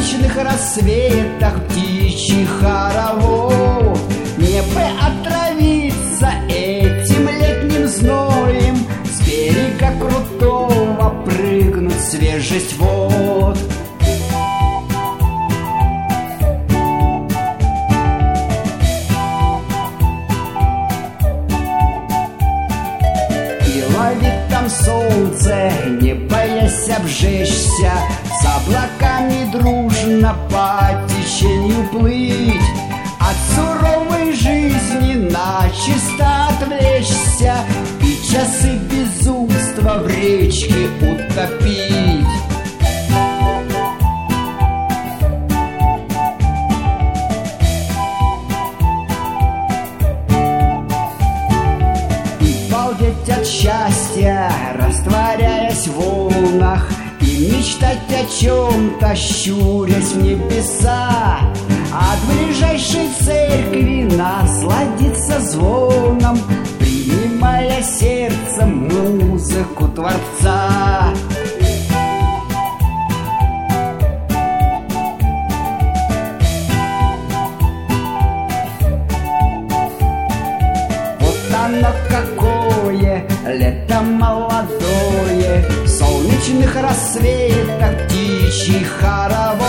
солнечных рассветах птичий хоровод. Не бы отравиться этим летним зноем, с берега крутого прыгнуть свежесть вод. Ловить там солнце, не боясь обжечься, с облаками дружно по течению плыть, от суровой жизни начисто отвлечься и часы безумства в речке утопить. Балдеть от счастья, растворяясь в волнах, и мечтать о чем-то, щурясь в небеса. От ближайшей церкви насладиться звоном, принимая сердцем музыку Творца. Вот оно какое лето молодое, в солнечных рассветах птичий хоровод.